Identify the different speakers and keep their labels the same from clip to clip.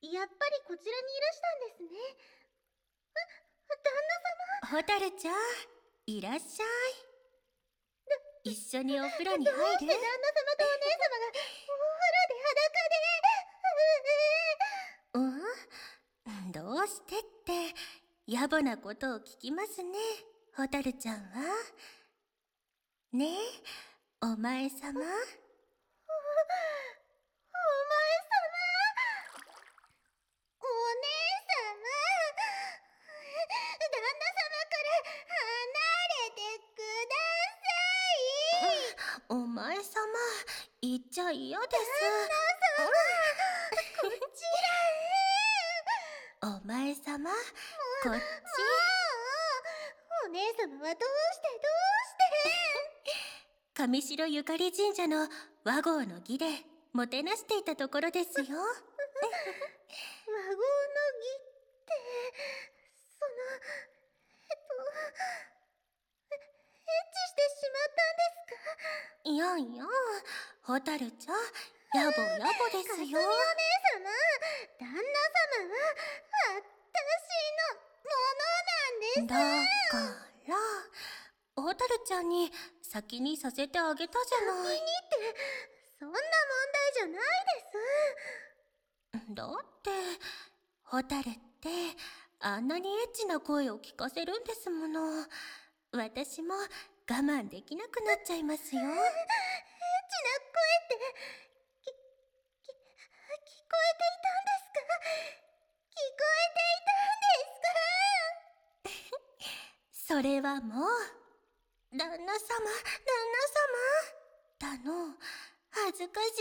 Speaker 1: やっぱりこちらにいらしたんですね。旦
Speaker 2: ホタルちゃん、いらっしゃい。一緒にお風呂に
Speaker 1: 那様。どう
Speaker 2: 入る？
Speaker 1: して旦那様とお姉様がお風呂で裸で。
Speaker 2: どうしてって、野暮なことを聞きますね、ホタルちゃんは。ねえ、お前様。
Speaker 1: お前様。お姉様。旦那様から離れてください。
Speaker 2: お前様、言っちゃ嫌です。
Speaker 1: こちらへ。
Speaker 2: お前様、こっち。
Speaker 1: お姉様はどうして
Speaker 2: 上白ゆかり神社の和合の儀でもてなしていたところですよ。
Speaker 1: 和合の儀って、その、エッチしてしまったんですか？
Speaker 2: いやいや、ホタルちゃん、野暮野暮です
Speaker 1: かすみ
Speaker 2: よ。
Speaker 1: お姉様、旦那様は私のもの
Speaker 2: だ
Speaker 1: なんです。
Speaker 2: から、ホタルちゃんに先にさせてあげたじゃない。
Speaker 1: 先にって、そんな問題じゃないです。
Speaker 2: だって、ホタルってあんなにエッチな声を聞かせるんですもの。私も我慢できなくなっちゃいますよ。
Speaker 1: エッチな声って、聞こえていたんですか？聞こえていたんですか？
Speaker 2: それはもう、旦那様、だの、恥ずかしいです。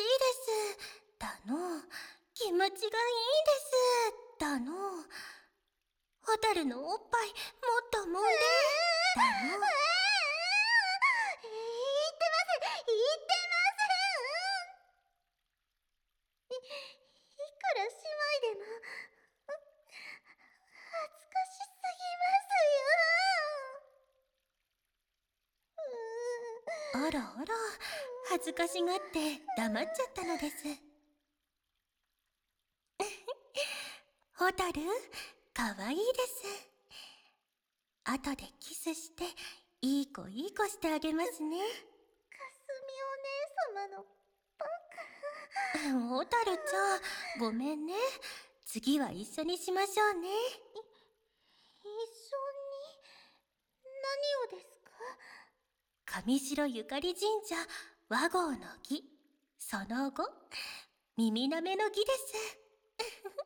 Speaker 2: だの、気持ちがいいです。だの、ホタルのおっぱいもっと揉んで。だの、
Speaker 1: 言ってません。いくら姉妹でも、恥ずかしすぎますよ。
Speaker 2: あらあら、恥ずかしがって黙っちゃったのです。ホタル、かわいいです。後でキスして、いい子してあげますね。
Speaker 1: かすみお姉様のバカ。
Speaker 2: ホタルちゃん、ごめんね。次は一緒にしましょうね。
Speaker 1: 一緒に、何をですか？
Speaker 2: 上白ゆかり神社和合の儀。その後、耳なめの儀です。